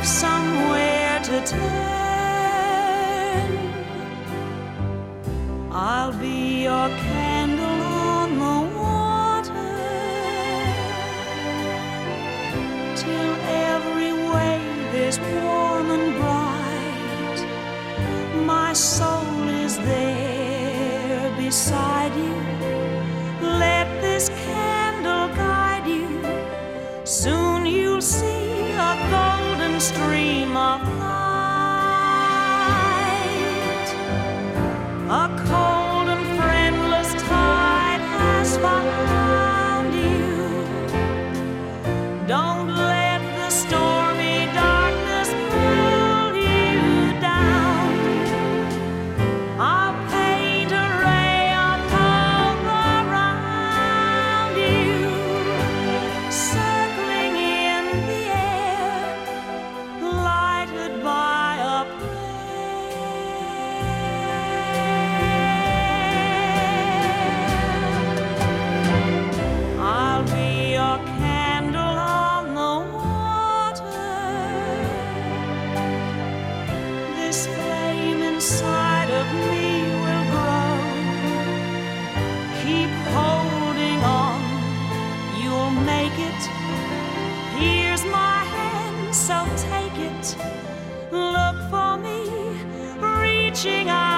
have somewhere to turn. I'll be your candle on the water till every wave is warm and bright. My soul is there beside you. Let this candle guide you. Soon you'll see a golden stream of light. A cold and friendless tide has found you. Don't let the stormy darkness pull you down. I'll paint a ray of hope around you, circling in the air, lighted by a prayer. I'll be your candle on the water. This flame inside of me will grow. Keep holding on, you'll make it. Here's my hand, so take it. Look for me, reaching out.